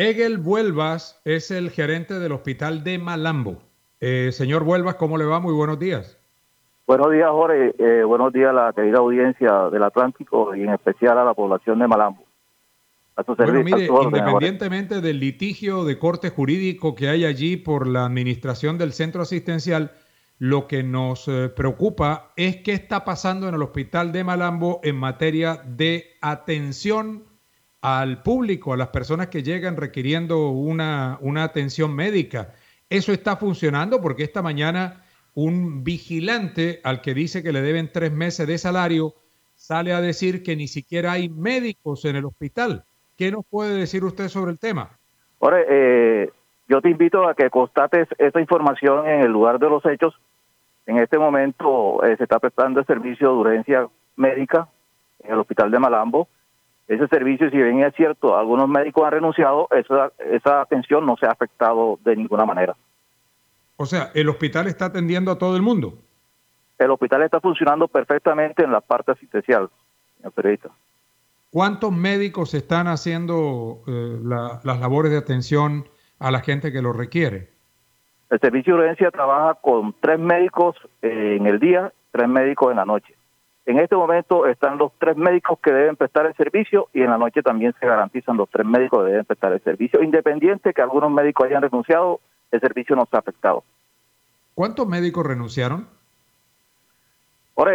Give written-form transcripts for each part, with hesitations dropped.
Egel Vuelvas es el gerente del hospital de Malambo. Señor Vuelvas, ¿cómo le va? Muy buenos días. Buenos días, Jorge. Buenos días a la querida audiencia del Atlántico y en especial a la población de Malambo. Bueno, A su mire, orden, Jorge. independientemente del litigio de corte jurídico que hay allí por la administración del centro asistencial, lo que nos preocupa es qué está pasando en el hospital de Malambo en materia de atención al público, a las personas que llegan requiriendo una atención médica. ¿Eso está funcionando? Porque esta mañana un vigilante al que dice que le deben 3 meses de salario sale a decir que ni siquiera hay médicos en el hospital. ¿Qué nos puede decir usted sobre el tema? Jorge, yo te invito a que constates esa información en el lugar de los hechos. En este momento se está prestando el servicio de urgencia médica en el hospital de Malambo. Ese servicio, si bien es cierto, algunos médicos han renunciado, esa atención no se ha afectado de ninguna manera. O sea, el hospital está atendiendo a todo el mundo. El hospital está funcionando perfectamente en la parte asistencial, señor periodista. ¿Cuántos médicos están haciendo las labores de atención a la gente que lo requiere? El servicio de urgencia trabaja con 3 médicos en el día, 3 médicos en la noche. En este momento están los 3 médicos que deben prestar el servicio y en la noche también se garantizan los 3 médicos que deben prestar el servicio. Independiente que algunos médicos hayan renunciado, el servicio no está afectado. ¿Cuántos médicos renunciaron? Ahora,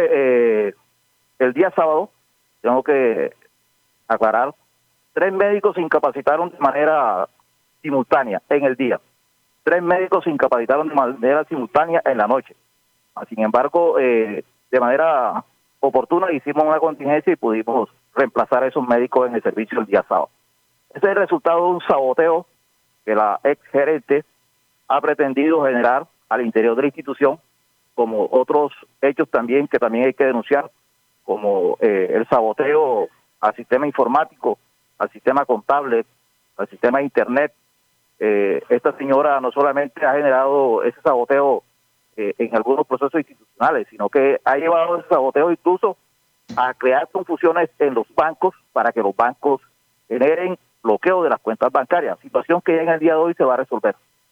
el día sábado, tengo que aclarar, 3 médicos se incapacitaron de manera simultánea en el día. 3 médicos se incapacitaron de manera simultánea en la noche. Sin embargo, de manera oportuna hicimos una contingencia y pudimos reemplazar a esos médicos en el servicio el día sábado. Ese es el resultado de un saboteo que la ex gerente ha pretendido generar al interior de la institución, como otros hechos también que también hay que denunciar, como el saboteo al sistema informático, al sistema contable, al sistema de internet. Esta señora no solamente ha generado ese saboteo en algunos procesos institucionales, sino que ha llevado ese saboteo incluso a crear confusiones en los bancos para que los bancos generen bloqueo de las cuentas bancarias, situación que ya en el día de hoy se va a resolver.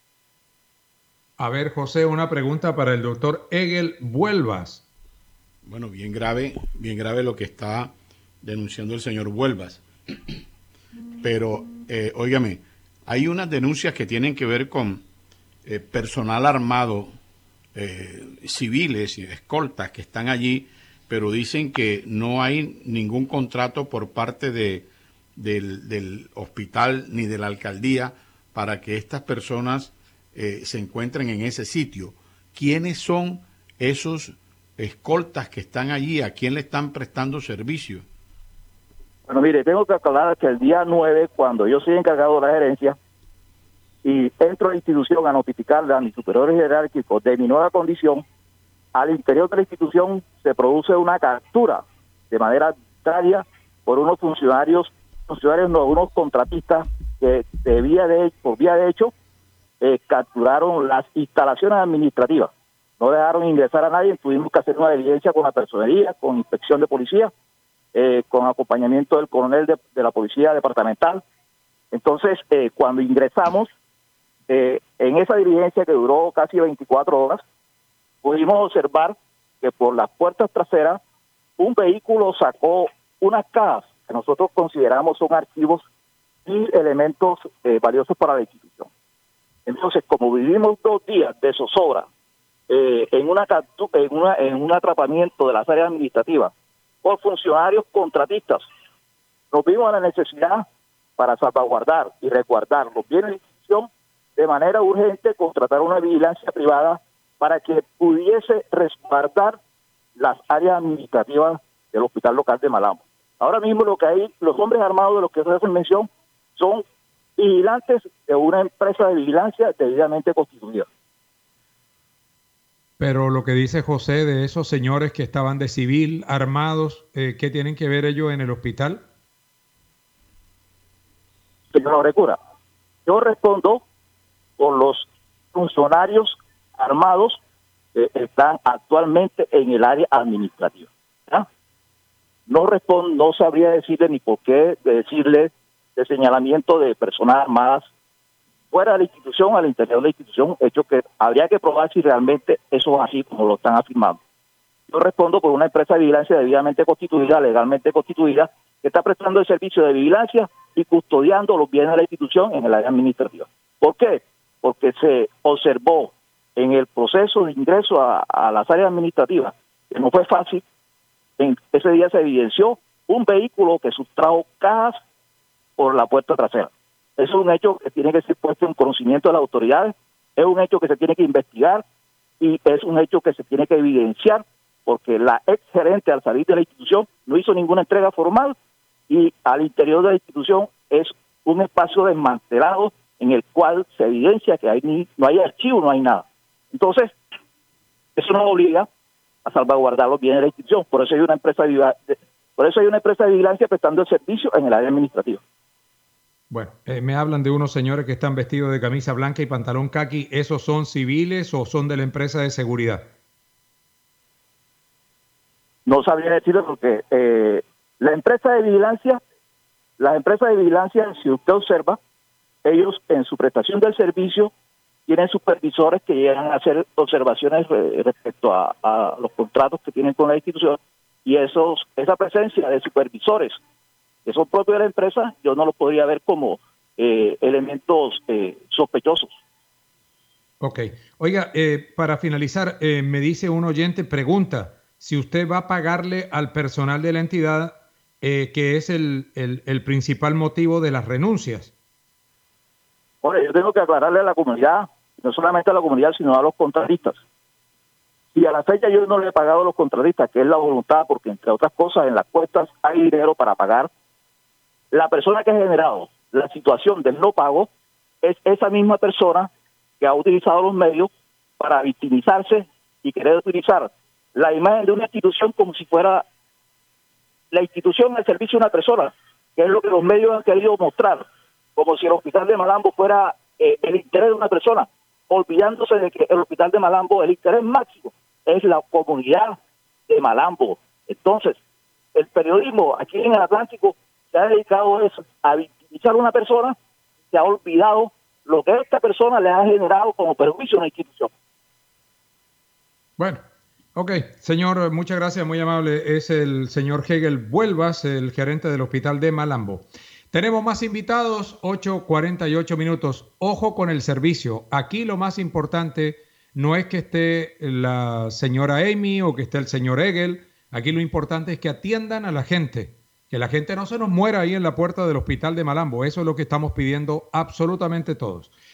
A ver, José, una pregunta para el doctor Egel Vuelvas. Bueno, bien grave lo que está denunciando el señor Vuelvas. Pero, óigame, hay unas denuncias que tienen que ver con personal armado, civiles y escoltas que están allí, pero dicen que no hay ningún contrato por parte del hospital ni de la alcaldía para que estas personas se encuentren en ese sitio. ¿Quiénes son esos escoltas que están allí? ¿A quién le están prestando servicio? Bueno, mire, tengo que aclarar que el día 9, cuando yo soy encargado de la gerencia y entro a la institución a notificarle a mis superiores jerárquicos de mi nueva condición, al interior de la institución se produce una captura de manera arbitraria por unos funcionarios no, unos contratistas que por vía de hecho capturaron las instalaciones administrativas. No dejaron ingresar a nadie, tuvimos que hacer una diligencia con la personería, con inspección de policía, con acompañamiento del coronel de la policía departamental. Entonces, cuando ingresamos, en esa diligencia que duró casi 24 horas, pudimos observar que por las puertas traseras un vehículo sacó unas cajas que nosotros consideramos son archivos y elementos valiosos para la institución. Entonces, como vivimos 2 días de zozobra en un atrapamiento de las áreas administrativas por funcionarios contratistas, nos vimos en la necesidad para salvaguardar y resguardar los bienes de la institución de manera urgente, contratar una vigilancia privada para que pudiese resguardar las áreas administrativas del hospital local de Malambo. Ahora mismo lo que hay, los hombres armados de los que se hacen mención, son vigilantes de una empresa de vigilancia debidamente constituida. Pero lo que dice José de esos señores que estaban de civil, armados, ¿qué tienen que ver ellos en el hospital? Señor Orecura, yo respondo por los funcionarios armados que están actualmente en el área administrativa. ¿Ya? No sabría decirle ni por qué decirle de señalamiento de personas armadas fuera de la institución, al interior de la institución, hecho que habría que probar si realmente eso es así como lo están afirmando. Yo respondo por una empresa de vigilancia debidamente constituida, legalmente constituida, que está prestando el servicio de vigilancia y custodiando los bienes de la institución en el área administrativa. ¿Por qué? Porque se observó en el proceso de ingreso a las áreas administrativas, que no fue fácil. Ese día se evidenció un vehículo que sustrajo cajas por la puerta trasera. Eso es un hecho que tiene que ser puesto en conocimiento de las autoridades, es un hecho que se tiene que investigar y es un hecho que se tiene que evidenciar, porque la ex gerente al salir de la institución no hizo ninguna entrega formal y al interior de la institución es un espacio desmantelado en el cual se evidencia que no hay archivo, no hay nada. Entonces, eso nos obliga a salvaguardar los bienes de la institución. Por eso hay una empresa de vigilancia prestando el servicio en el área administrativa. Bueno, me hablan de unos señores que están vestidos de camisa blanca y pantalón caqui. ¿Esos son civiles o son de la empresa de seguridad? No sabría decirlo porque las empresas de vigilancia, si usted observa, ellos en su prestación del servicio tienen supervisores que llegan a hacer observaciones respecto a los contratos que tienen con la institución, y esa presencia de supervisores que son propios de la empresa, yo no los podría ver como elementos sospechosos. Ok. Oiga, para finalizar, me dice un oyente, pregunta si usted va a pagarle al personal de la entidad, que es el principal motivo de las renuncias. Bueno, yo tengo que aclararle a la comunidad, no solamente a la comunidad, sino a los contratistas. Y a la fecha yo no le he pagado a los contratistas, que es la voluntad, porque entre otras cosas en las cuentas hay dinero para pagar. La persona que ha generado la situación del no pago es esa misma persona que ha utilizado los medios para victimizarse y querer utilizar la imagen de una institución como si fuera la institución al servicio de una persona, que es lo que los medios han querido mostrar, como si el hospital de Malambo fuera el interés de una persona, olvidándose de que el hospital de Malambo, el interés máximo es la comunidad de Malambo. Entonces, el periodismo aquí en el Atlántico se ha dedicado a eso, a victimizar a una persona, se ha olvidado lo que esta persona le ha generado como perjuicio a una institución. Bueno, ok, señor, muchas gracias, muy amable. Es el señor Hegel Vuelvas, el gerente del hospital de Malambo. Tenemos más invitados, 8:48 minutos. Ojo con el servicio. Aquí lo más importante no es que esté la señora Amy o que esté el señor Hegel. Aquí lo importante es que atiendan a la gente. Que la gente no se nos muera ahí en la puerta del hospital de Malambo. Eso es lo que estamos pidiendo absolutamente todos.